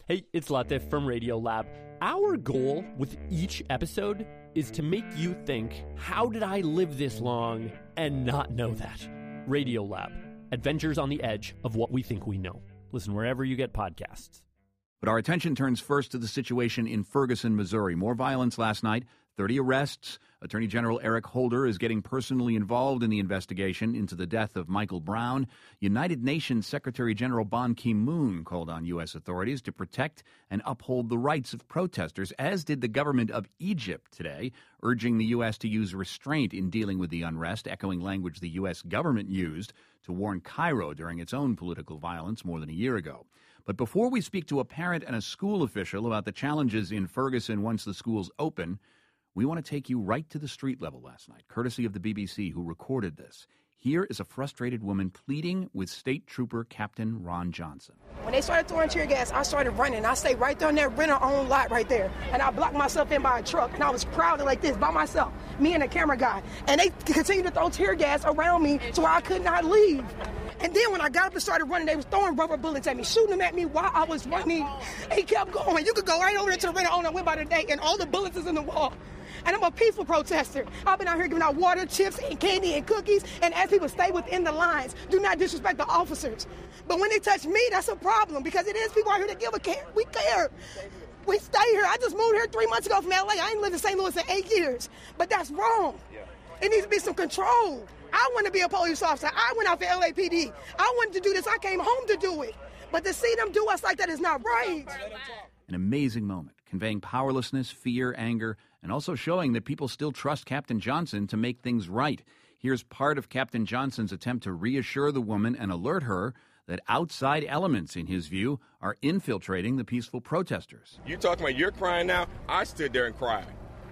Hey, it's Latif from Radiolab. Our goal with each episode is to make you think, how did I live this long and not know that? Radiolab, adventures on the edge of what we think we know. Listen wherever you get podcasts. But our attention turns first to the situation in Ferguson, Missouri. More violence last night, 30 arrests. Attorney General Eric Holder is getting personally involved in the investigation into the death of Michael Brown. United Nations Secretary General Ban Ki-moon called on U.S. authorities to protect and uphold the rights of protesters, as did the government of Egypt today, urging the U.S. to use restraint in dealing with the unrest, echoing language the U.S. government used to warn Cairo during its own political violence more than a year ago. But before we speak to a parent and a school official about the challenges in Ferguson once the schools open, we want to take you right to the street level last night, courtesy of the BBC, who recorded this. Here is a frustrated woman pleading with State Trooper Captain Ron Johnson. When they started throwing tear gas, I started running. I stayed right there on that rent-a-own lot right there. And I blocked myself in by a truck. And I was crowded like this by myself, me and the camera guy. And they continued to throw tear gas around me to where I could not leave. And then when I got up and started running, they was throwing rubber bullets at me, shooting them at me while I was running. He kept going. You could go right over there to the rent-a-own I went by today, and all the bullets is in the wall. And I'm a peaceful protester. I've been out here giving out water, chips, and candy and cookies, and as people stay within the lines, do not disrespect the officers. But when they touch me, that's a problem, because it is people out here that give a care. We care. We stay here. I just moved here 3 months ago from LA. I ain't lived in St. Louis in 8 years. But that's wrong. It needs to be some control. I want to be a police officer. I went out for LAPD. I wanted to do this. I came home to do it. But to see them do us like that is not right. An amazing moment, conveying powerlessness, fear, anger, and also showing that people still trust Captain Johnson to make things right. Here's part of Captain Johnson's attempt to reassure the woman and alert her that outside elements, in his view, are infiltrating the peaceful protesters. You talking about you're crying now? I stood there and cried.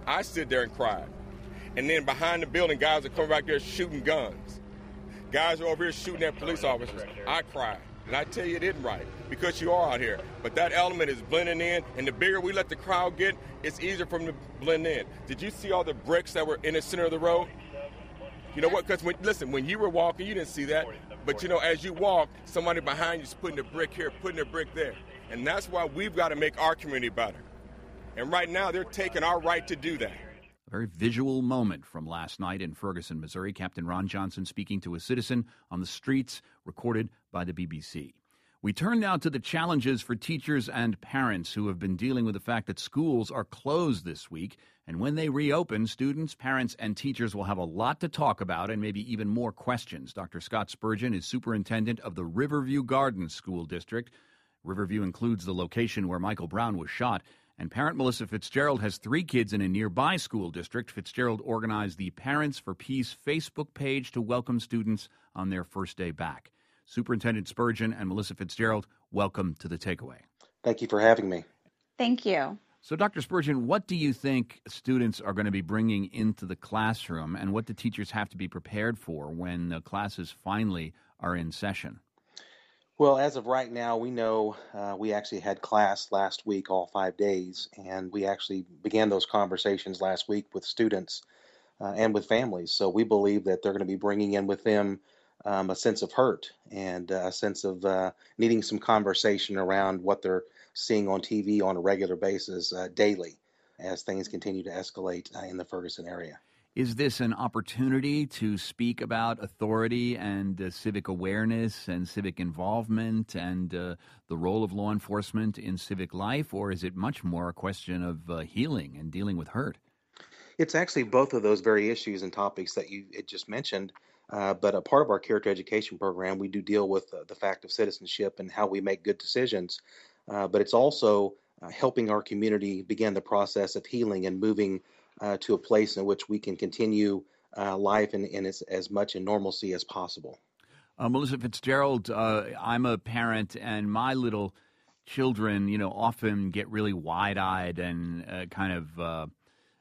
And then behind the building, guys are coming back there shooting guns. Guys are over here shooting at police officers. I cried. And I tell you, it isn't right, because you are out here. But that element is blending in, and the bigger we let the crowd get, it's easier for them to blend in. Did you see all the bricks that were in the center of the road? You know what? Because, when you were walking, you didn't see that. But, as you walk, somebody behind you is putting a brick here, putting a brick there. And that's why we've got to make our community better. And right now, they're taking our right to do that. A very visual moment from last night in Ferguson, Missouri. Captain Ron Johnson speaking to a citizen on the streets, recorded by the BBC. We turn now to the challenges for teachers and parents who have been dealing with the fact that schools are closed this week. And when they reopen, students, parents, and teachers will have a lot to talk about and maybe even more questions. Dr. Scott Spurgeon is superintendent of the Riverview Gardens School District. Riverview includes the location where Michael Brown was shot. And parent Melissa Fitzgerald has 3 kids in a nearby school district. Fitzgerald organized the Parents for Peace Facebook page to welcome students on their first day back. Superintendent Spurgeon and Melissa Fitzgerald, welcome to The Takeaway. Thank you for having me. Thank you. So, Dr. Spurgeon, what do you think students are going to be bringing into the classroom, and what do teachers have to be prepared for when the classes finally are in session? Well, as of right now, we know we actually had class last week, all 5 days, and we actually began those conversations last week with students and with families. So we believe that they're going to be bringing in with them a sense of hurt and a sense of needing some conversation around what they're seeing on TV on a regular basis daily as things continue to escalate in the Ferguson area. Is this an opportunity to speak about authority and civic awareness and civic involvement and the role of law enforcement in civic life, or is it much more a question of healing and dealing with hurt? It's actually both of those very issues and topics that you just mentioned, but a part of our character education program, we do deal with the fact of citizenship and how we make good decisions, but it's also helping our community begin the process of healing and moving to a place in which we can continue life in as much in normalcy as possible. Melissa Fitzgerald, I'm a parent, and my little children, often get really wide-eyed and kind of,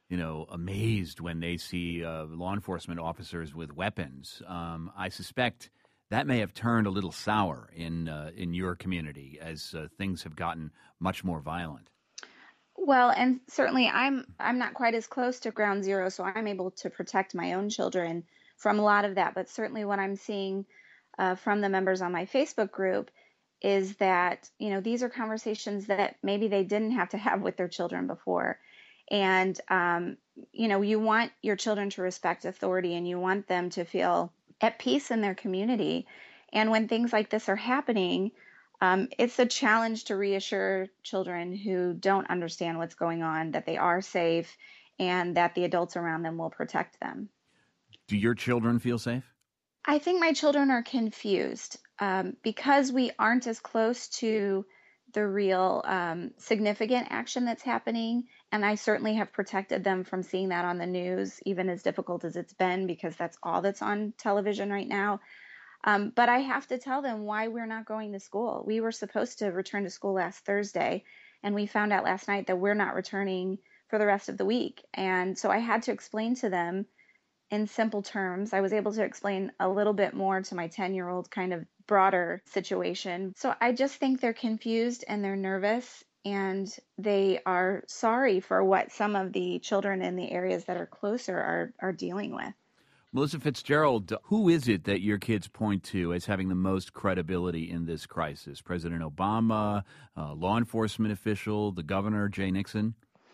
amazed when they see law enforcement officers with weapons. I suspect that may have turned a little sour in your community as things have gotten much more violent. Well, and certainly I'm not quite as close to ground zero, so I'm able to protect my own children from a lot of that. But certainly what I'm seeing from the members on my Facebook group is that, these are conversations that maybe they didn't have to have with their children before. And, you want your children to respect authority, and you want them to feel at peace in their community. And when things like this are happening, it's a challenge to reassure children who don't understand what's going on, that they are safe and that the adults around them will protect them. Do your children feel safe? I think my children are confused because we aren't as close to the real significant action that's happening. And I certainly have protected them from seeing that on the news, even as difficult as it's been, because that's all that's on television right now. But I have to tell them why we're not going to school. We were supposed to return to school last Thursday, and we found out last night that we're not returning for the rest of the week. And so I had to explain to them in simple terms. I was able to explain a little bit more to my 10-year-old kind of broader situation. So I just think they're confused and they're nervous, and they are sorry for what some of the children in the areas that are closer are dealing with. Melissa Fitzgerald, who is it that your kids point to as having the most credibility in this crisis? President Obama, law enforcement official, the governor, Jay Nixon?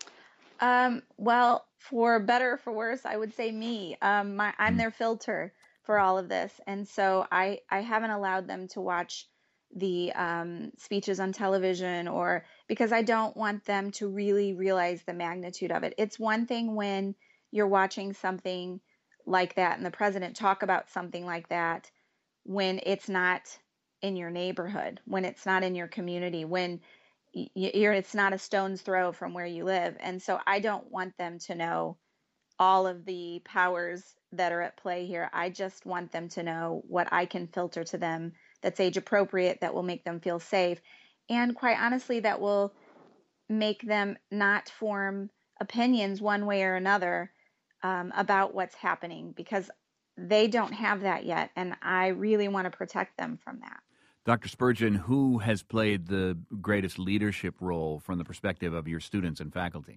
Well, for better or for worse, I would say me. I'm their filter for all of this. And so I haven't allowed them to watch the speeches on television, or because I don't want them to really realize the magnitude of it. It's one thing when you're watching something like that and the president talk about something like that when it's not in your neighborhood, when it's not in your community, when it's not a stone's throw from where you live. And so I don't want them to know all of the powers that are at play here. I just want them to know what I can filter to them that's age appropriate, that will make them feel safe, and quite honestly, that will make them not form opinions one way or another about what's happening, because they don't have that yet, and I really want to protect them from that. Dr. Spurgeon, who has played the greatest leadership role from the perspective of your students and faculty?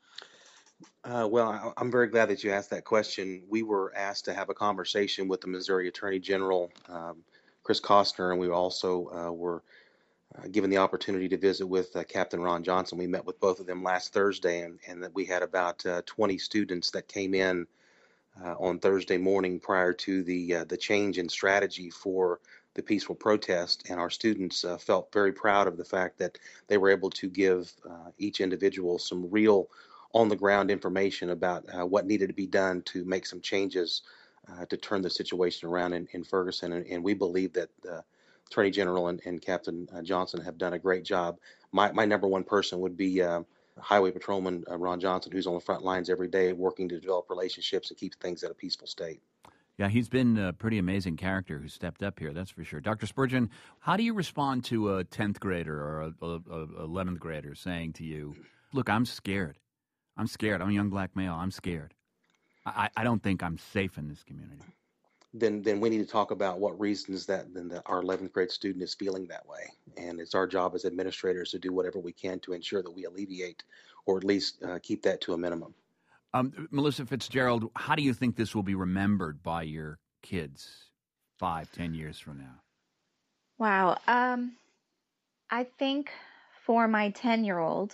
Well, I'm very glad that you asked that question. We were asked to have a conversation with the Missouri Attorney General, Chris Costner, and we also were given the opportunity to visit with Captain Ron Johnson. We met with both of them last Thursday, and that we had about 20 students that came in on Thursday morning prior to the change in strategy for the peaceful protest, and our students felt very proud of the fact that they were able to give each individual some real on-the-ground information about what needed to be done to make some changes to turn the situation around in Ferguson. And we believe that the Attorney General and Captain Johnson have done a great job. My number one person would be Highway Patrolman Ron Johnson, who's on the front lines every day working to develop relationships and keep things at a peaceful state. Yeah, he's been a pretty amazing character who stepped up here, that's for sure. Dr. Spurgeon, how do you respond to a 10th grader or a 11th grader saying to you, look, I'm scared. I'm scared. I'm a young black male. I'm scared. I don't think I'm safe in this community. Then we need to talk about what reasons that our 11th grade student is feeling that way. And it's our job as administrators to do whatever we can to ensure that we alleviate or at least keep that to a minimum. Melissa Fitzgerald, how do you think this will be remembered by your kids 5-10 years from now? Wow. I think for my 10-year-old,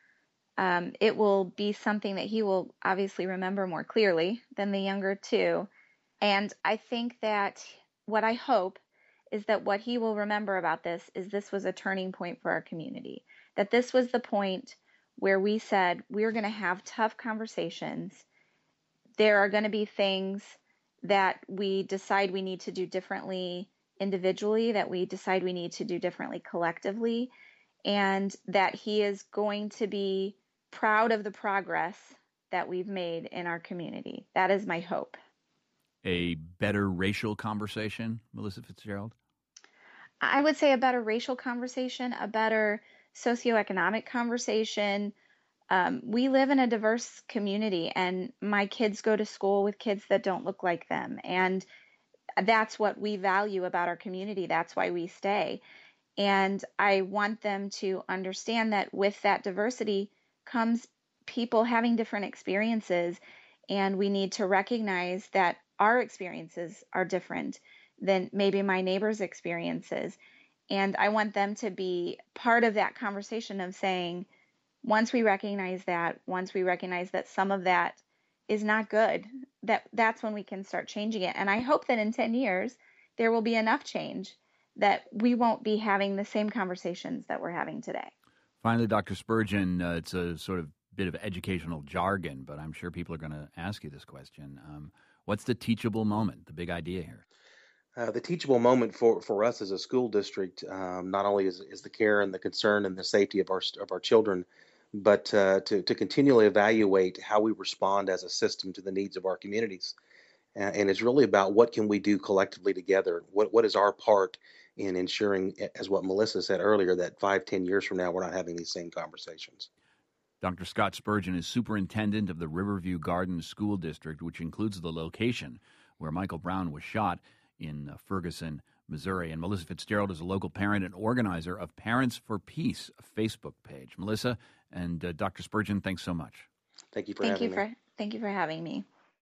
it will be something that he will obviously remember more clearly than the younger two. And I think that what I hope is that what he will remember about this was a turning point for our community, that this was the point where we said we're going to have tough conversations. There are going to be things that we decide we need to do differently individually, that we decide we need to do differently collectively, and that he is going to be proud of the progress that we've made in our community. That is my hope. A better racial conversation, Melissa Fitzgerald? I would say a better racial conversation, a better socioeconomic conversation. We live in a diverse community, and my kids go to school with kids that don't look like them. And that's what we value about our community. That's why we stay. And I want them to understand that with that diversity comes people having different experiences. And we need to recognize that our experiences are different than maybe my neighbor's experiences. And I want them to be part of that conversation of saying, once we recognize that some of that is not good, that's when we can start changing it. And I hope that in 10 years, there will be enough change that we won't be having the same conversations that we're having today. Finally, Dr. Spurgeon, it's a sort of bit of educational jargon, but I'm sure people are going to ask you this question. What's the teachable moment, the big idea here? The teachable moment for us as a school district, not only is the care and the concern and the safety of our children, but to continually evaluate how we respond as a system to the needs of our communities. And it's really about what can we do collectively together? What is our part in ensuring, as what Melissa said earlier, that 5-10 years from now, we're not having these same conversations. Dr. Scott Spurgeon is superintendent of the Riverview Gardens School District, which includes the location where Michael Brown was shot in Ferguson, Missouri. And Melissa Fitzgerald is a local parent and organizer of Parents for Peace, a Facebook page. Melissa and Dr. Spurgeon, thanks so much. Thank you for having me. Thank you for having me.